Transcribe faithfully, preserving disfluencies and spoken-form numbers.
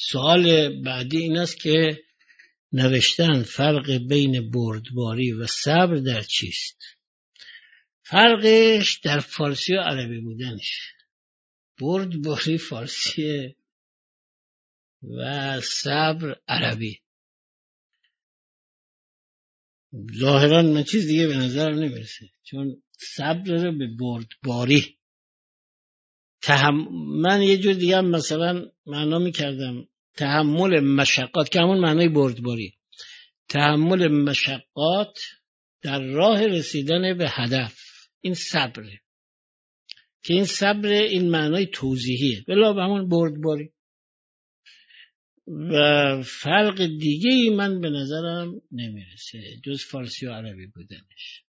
سوال بعدی این است که نوشتن فرق بین بردباری و صبر در چیست؟ فرقش در فارسی و عربی بودنش. بردباری فارسیه و صبر عربی. ظاهرا من چیز دیگه به نظرم نمیرسه، چون صبر رو به بردباری تحم... من یه جور دیگه هم مثلا معنا میکردم تحمل مشقات، که همون معنای بردباری، تحمل مشقات در راه رسیدن به هدف. این صبره، که این صبر این معنای توضیحیه، بلا به همون بردباری. و فرق دیگه ای من به نظرم نمیرسه جز فارسی و عربی بودنش.